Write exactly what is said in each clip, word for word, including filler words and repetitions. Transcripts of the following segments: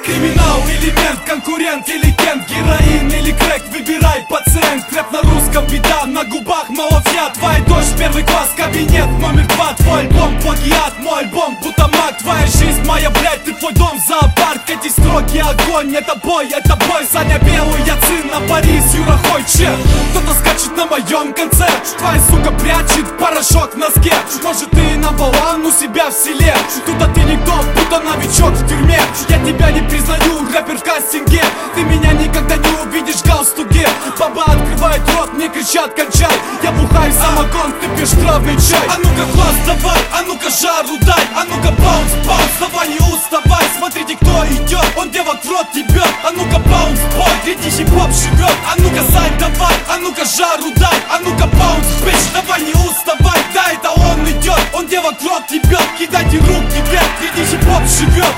Криминал, элемент, конкурент или кент, героин или крэк, выбирай пациент. Рэп на русском, беда, на губах малофья. Твоя дочь, первый класс, кабинет номер два. Твой альбом плагиат, мой альбом будто маг. Твоя жизнь, моя, блядь, ты твой дом, зоопарк. Эти строки огонь, это бой, это бой. Саня Белый, я цин на Парис, Юра Хойче. Кто-то скачет на моем конце, твоя сука прячет порошок в носке. Может ты наполовину у себя в селе, тут ты никто, будто новичок в тюрьме. Я тебя не признаю, рэпер в кастинге. Ты меня никогда не увидишь в галстуке. Баба открывает рот, мне кричат кончай. Я бухаю самогон, ты пьешь травный чай. А ну-ка класс давай, а ну-ка жару дай. А ну-ка баунс, баунс, давай не уставай. Смотрите, кто идет, он девок в рот ебет. А ну-ка баунс, бой, гряди хип-хоп живет. А ну-ка Сань давай, а ну-ка жару дай. А ну-ка баунс, бич, давай не уставай. Да, это он идет, он девок в рот ебет. Кидайте руки вверх, гряди хип-хоп живет.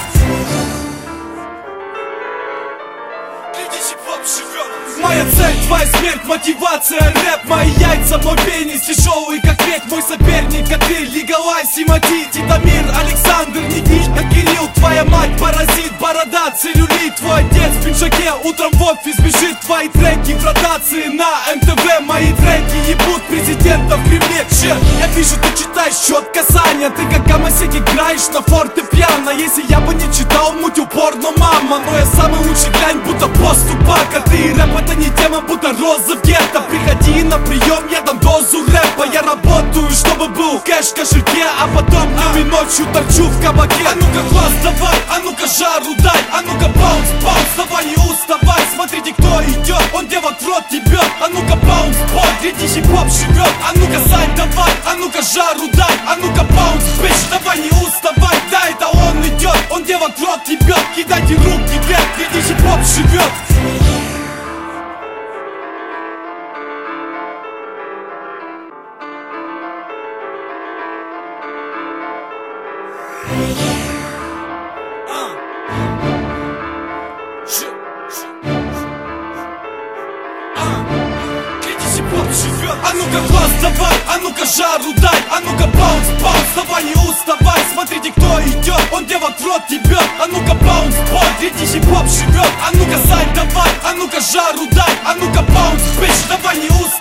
Моя цель, твоя смерть, мотивация, рэп. Мои яйца, мой пенис, тяжелый как медь. Мой соперник, Катриль, Лигалайс, Симати, Титамир, Александр, Никита, Кирилл. Твоя мать, паразит, борода, целлюлит. Твой отец в пиджаке, утром в офис бежит. Твои треки в ротации на эм тэ вэ. Мои треки ебут президента в Кремле. Че, я вижу, ты читаешь счет касания. Ты как гамасек играешь на фортепиано. Если я бы не читал, муть упорно, мама. Но я самый лучший, глянь, будто поступака. Ты рэп, это не тема, будто роза в гетто. Приходи на прием, я дам дозу рэпа. Я работаю, чтобы был кэш в кошельке, а потом днем и ночью торчу в кабаке. А ну-ка класс давай, а ну-ка жару дай. А ну-ка баунс, баунс, давай не уставай. Смотрите, кто идет, он девок в рот ебет. А ну-ка баунс, бой, гряди хип-хоп живет. А ну-ка Сань давай, а ну-ка жару дай. А ну-ка баунс, бич, давай не уставай. Да, это он идет, он девок в рот ебет. Кидайте руки вверх, гряди хип-хоп живет. А ну-ка класс давай, а ну-ка жару дай. А ну-ка баунс, баунс, давай не уставай. Смотрите, кто идет, он девок в рот ебет. А ну-ка баунс, бой, гряди хип-хоп живет. А ну-ка Сань давай, а ну-ка жару дай. А ну-ка баунс, бич, давай не уставай.